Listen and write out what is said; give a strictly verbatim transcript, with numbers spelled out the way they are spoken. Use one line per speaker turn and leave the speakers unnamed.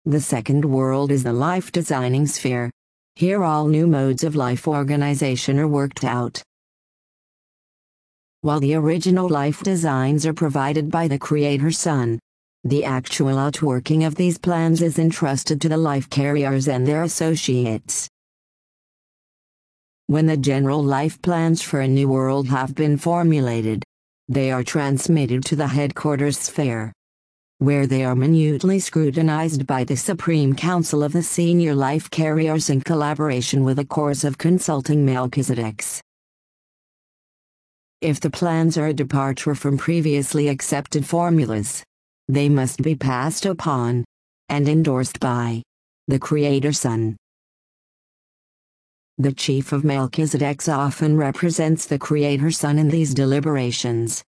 The second world is the life designing sphere. Here all new modes of life organization are worked out. While the original life designs are provided by the Creator Son, the actual outworking of these plans is entrusted to the life carriers and their associates. When the general life plans for a new world have been formulated, they are transmitted to the headquarters sphere, where they are minutely scrutinized by the Supreme Council of the Senior Life Carriers in collaboration with a course of consulting Melchizedeks. If the plans are a departure from previously accepted formulas, they must be passed upon and endorsed by the Creator Son. The Chief of Melchizedeks often represents the Creator Son in these deliberations.